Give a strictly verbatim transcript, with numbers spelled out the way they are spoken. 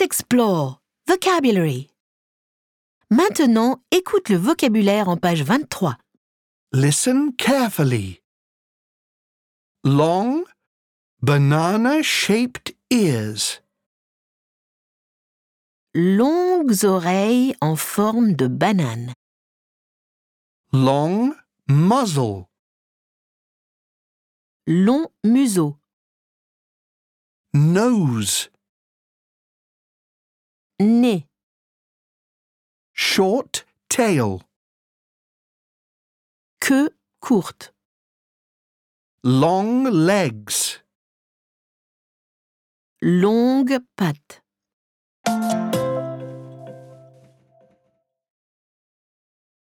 explore. Vocabulary. Maintenant, écoute le vocabulaire en page vingt-trois. Listen carefully. Long, banana-shaped ears. Longues oreilles en forme de banane. Long muzzle. Long museau. Nose. Nez. Short tail. Queue courte. Long legs. Longue patte.